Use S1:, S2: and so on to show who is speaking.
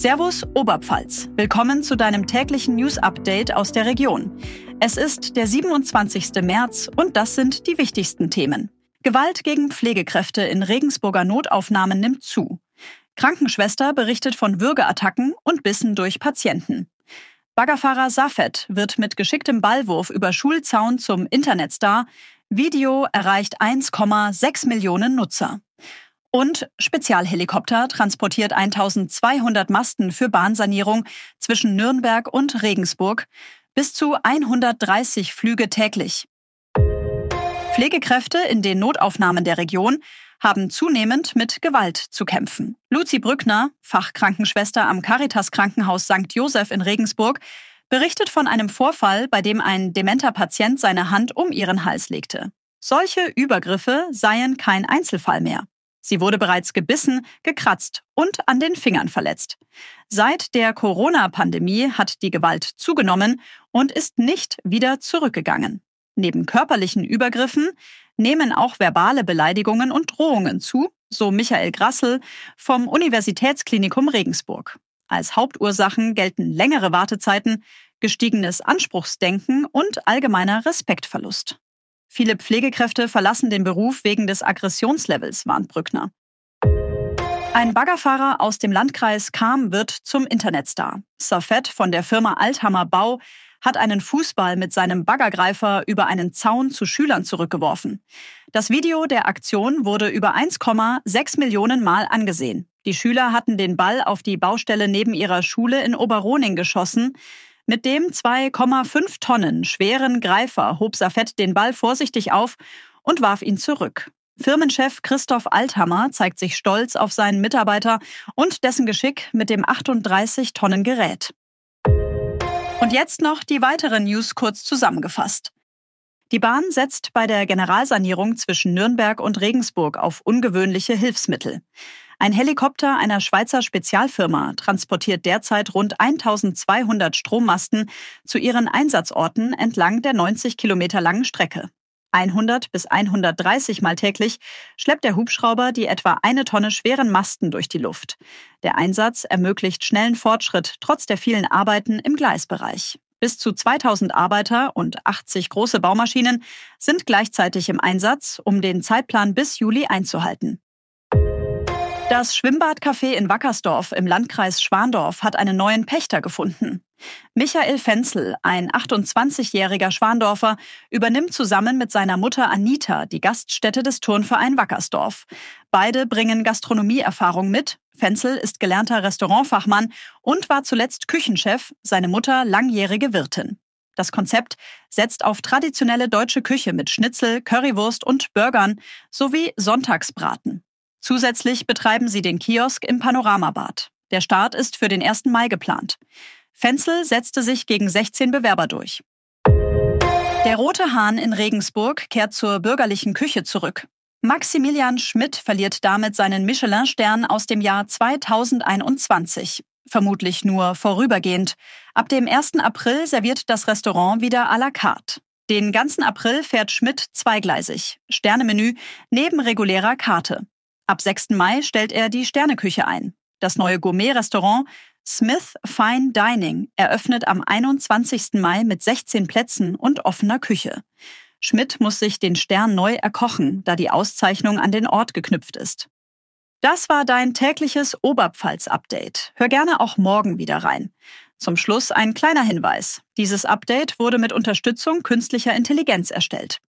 S1: Servus Oberpfalz. Willkommen zu deinem täglichen News-Update aus der Region. Es ist der 27. März und das sind die wichtigsten Themen. Gewalt gegen Pflegekräfte in Regensburger Notaufnahmen nimmt zu. Krankenschwester berichtet von Würgeattacken und Bissen durch Patienten. Baggerfahrer Safed wird mit geschicktem Ballwurf über Schulzaun zum Internetstar. Video erreicht 1,6 Millionen Nutzer. Und Spezialhelikopter transportiert 1200 Masten für Bahnsanierung zwischen Nürnberg und Regensburg. Bis zu 130 Flüge täglich. Pflegekräfte in den Notaufnahmen der Region haben zunehmend mit Gewalt zu kämpfen. Luzi Brückner, Fachkrankenschwester am Caritas-Krankenhaus St. Joseph in Regensburg, berichtet von einem Vorfall, bei dem ein dementer Patient seine Hand um ihren Hals legte. Solche Übergriffe seien kein Einzelfall mehr. Sie wurde bereits gebissen, gekratzt und an den Fingern verletzt. Seit der Corona-Pandemie hat die Gewalt zugenommen und ist nicht wieder zurückgegangen. Neben körperlichen Übergriffen nehmen auch verbale Beleidigungen und Drohungen zu, so Michael Grassel vom Universitätsklinikum Regensburg. Als Hauptursachen gelten längere Wartezeiten, gestiegenes Anspruchsdenken und allgemeiner Respektverlust. Viele Pflegekräfte verlassen den Beruf wegen des Aggressionslevels, warnt Brückner. Ein Baggerfahrer aus dem Landkreis Cham wird zum Internetstar. Safed von der Firma Althammer Bau hat einen Fußball mit seinem Baggergreifer über einen Zaun zu Schülern zurückgeworfen. Das Video der Aktion wurde über 1,6 Millionen Mal angesehen. Die Schüler hatten den Ball auf die Baustelle neben ihrer Schule in Oberroning geschossen. Mit dem 2,5 Tonnen schweren Greifer hob Safed den Ball vorsichtig auf und warf ihn zurück. Firmenchef Christoph Althammer zeigt sich stolz auf seinen Mitarbeiter und dessen Geschick mit dem 38 Tonnen Gerät. Und jetzt noch die weiteren News kurz zusammengefasst. Die Bahn setzt bei der Generalsanierung zwischen Nürnberg und Regensburg auf ungewöhnliche Hilfsmittel. Ein Helikopter einer Schweizer Spezialfirma transportiert derzeit rund 1200 Strommasten zu ihren Einsatzorten entlang der 90 Kilometer langen Strecke. 100 bis 130 Mal täglich schleppt der Hubschrauber die etwa 1 Tonne schweren Masten durch die Luft. Der Einsatz ermöglicht schnellen Fortschritt trotz der vielen Arbeiten im Gleisbereich. Bis zu 2000 Arbeiter und 80 große Baumaschinen sind gleichzeitig im Einsatz, um den Zeitplan bis Juli einzuhalten. Das Schwimmbadcafé in Wackersdorf im Landkreis Schwandorf hat einen neuen Pächter gefunden. Michael Fenzel, ein 28-jähriger Schwandorfer, übernimmt zusammen mit seiner Mutter Anita die Gaststätte des Turnverein Wackersdorf. Beide bringen Gastronomieerfahrung mit. Fenzel ist gelernter Restaurantfachmann und war zuletzt Küchenchef, seine Mutter langjährige Wirtin. Das Konzept setzt auf traditionelle deutsche Küche mit Schnitzel, Currywurst und Burgern sowie Sonntagsbraten. Zusätzlich betreiben sie den Kiosk im Panoramabad. Der Start ist für den 1. Mai geplant. Fenzel setzte sich gegen 16 Bewerber durch. Der Rote Hahn in Regensburg kehrt zur bürgerlichen Küche zurück. Maximilian Schmidt verliert damit seinen Michelin-Stern aus dem Jahr 2021. Vermutlich nur vorübergehend. Ab dem 1. April serviert das Restaurant wieder à la carte. Den ganzen April fährt Schmidt zweigleisig. Sternemenü neben regulärer Karte. Ab 6. Mai stellt er die Sterneküche ein. Das neue Gourmet-Restaurant Smith Fine Dining eröffnet am 21. Mai mit 16 Plätzen und offener Küche. Schmidt muss sich den Stern neu erkochen, da die Auszeichnung an den Ort geknüpft ist. Das war dein tägliches Oberpfalz-Update. Hör gerne auch morgen wieder rein. Zum Schluss ein kleiner Hinweis. Dieses Update wurde mit Unterstützung künstlicher Intelligenz erstellt.